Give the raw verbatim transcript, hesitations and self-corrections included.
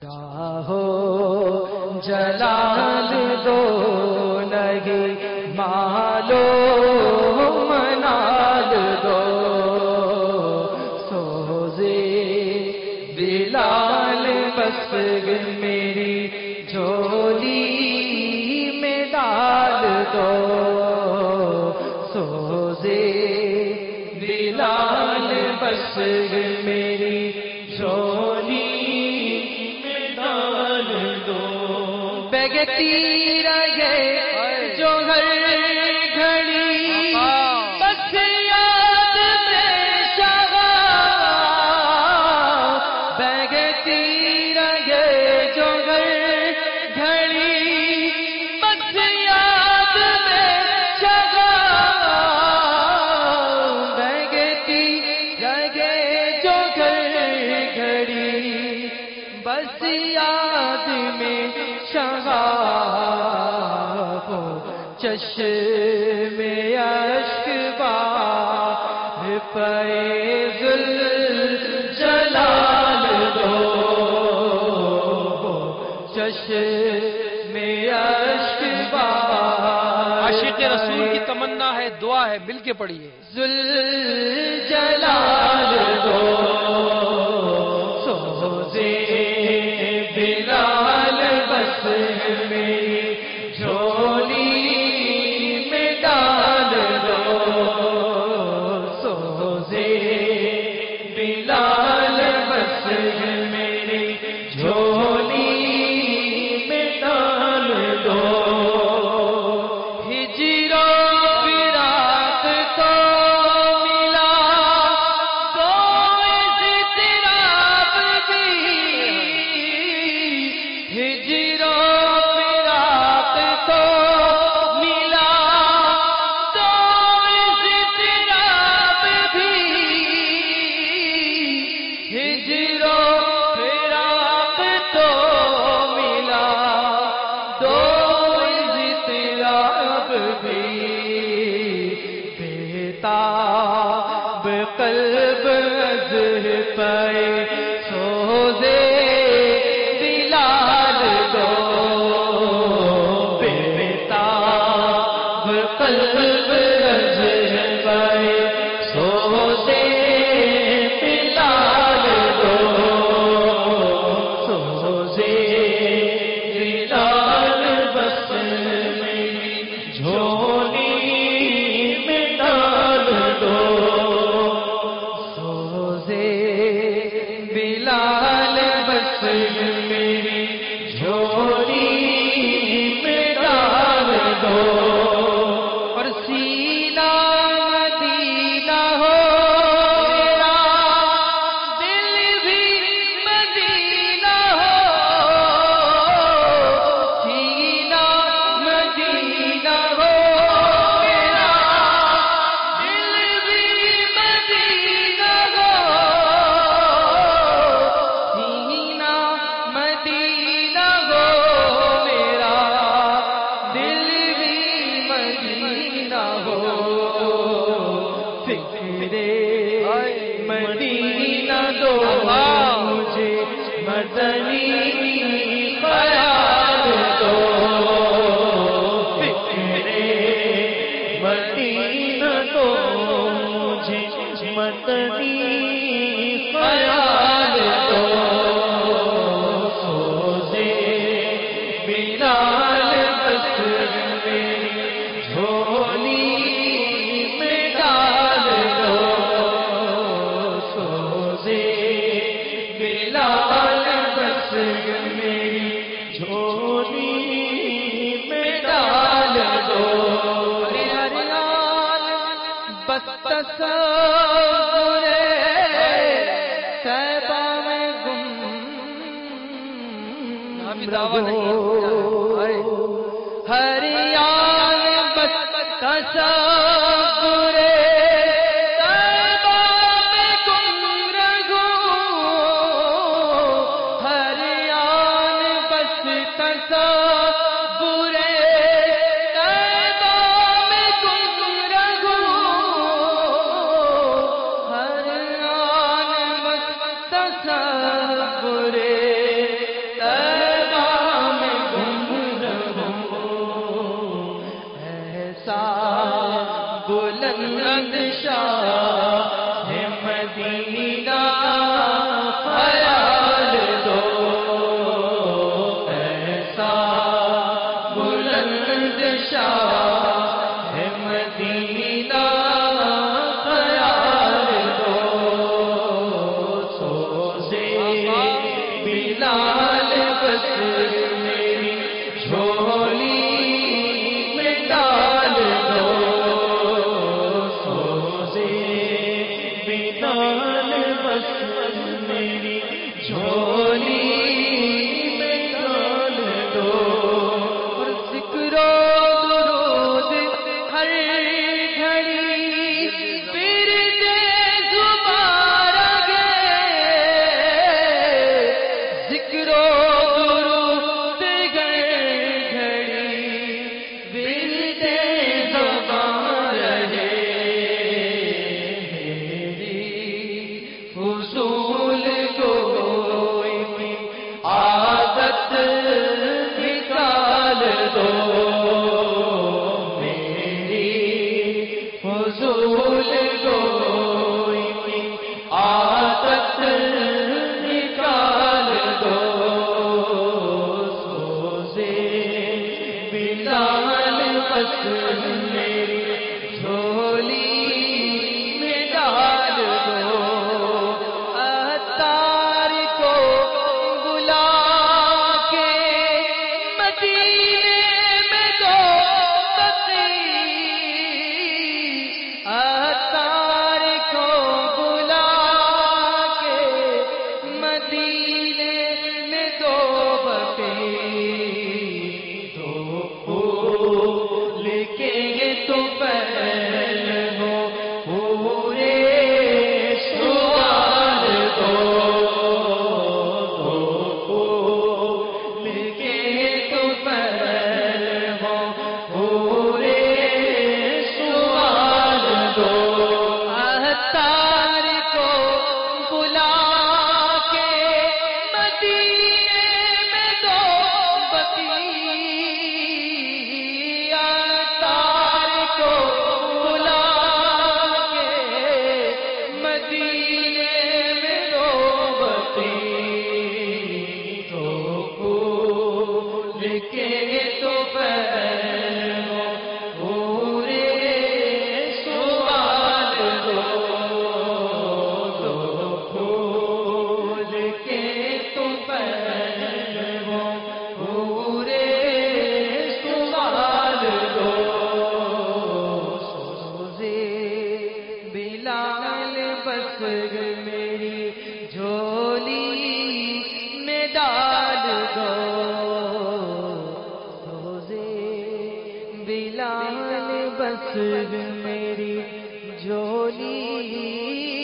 چاہو جلال دو لگی مالو منال دو سوزے بلال بس میری جھولی میں ڈال دو سوزے بلال بس میری جھولی تیر گئے جو ہر گھڑی بس یاد میں شغا بیگ تیر گئے جو ہر گھڑی بس یاد میں شغا بیگ تیر گئے جو ہر گھڑی بس یاد میں چشم اشک بار فیض جلال دو چشم اشک بار عاشق رسول کی تمنا ہے، دعا ہے، مل کے پڑھیے ذل جلال دو سوزے بلال بس میری جھولی میں ڈال دو سوزے بلال بس میری جھولی میں ڈال دو ہجر و فراق کو ملا تو اضطراب بھی ہجر قلب ازر پائے سوزے بلال دو بےتاب قلب ازر پائے سوزے بلال دو سوزے بلال بس میری جھولی میں ڈال دو بلال بس میری جھولی میں ڈال دو اور سینہ مدینہ ہو میرا دل بھی مدینہ ہو سینہ مدینہ ہو میرا دل بھی مدینہ ہو مدینہ ہو میرا دل بھی مدینہ ہو فکر مدینہ دو مجھے مدنی خیال دو فکر مدینہ دو مجھے مدنی خیال دو بلال بس میری جھولی میں ڈال دو سوزے بلال بس میری جھولی میں ڈال دو بس تصور طیبہ میں گم ہر یار بس تصور طیبہ میں گم رہو ہر یار بس تصور طیبہ میں گم رہو ہر یار بس تصور میری جھولی میں ڈال دو سوزے بلال بس میری جھولی میں ڈال دو اور ذکر و درود ہر گھڑی پھر دے زبان گے ذکر و درود ہر گھڑی پھر دے زبان رہے فضول کوئی بھی عادت نکال دو میری فضول کوئی بھی عادت نکال دو سوزے بلال بس میری جھولی میں ڈال دو عطار کو بلا کے مدینے میں دو بقی عطار کو بلا کے مدینے میں دو بقی دو پھول کے تو پہل ہو پورے سوال دو دو پھول کے تو پہل ہو پورے سوال دو عطار کو بلا کے مدینے میں دو بقی عطار کو بلا کے مدینے میں دو بقی دو پھول کے تو پہل ہو پورے سوال دو دو پھول کے تو پہل ہو پورے سوال دو سوزے بلال بس میری جھولی میں ڈال دو سوزے بلال بس میری جھولی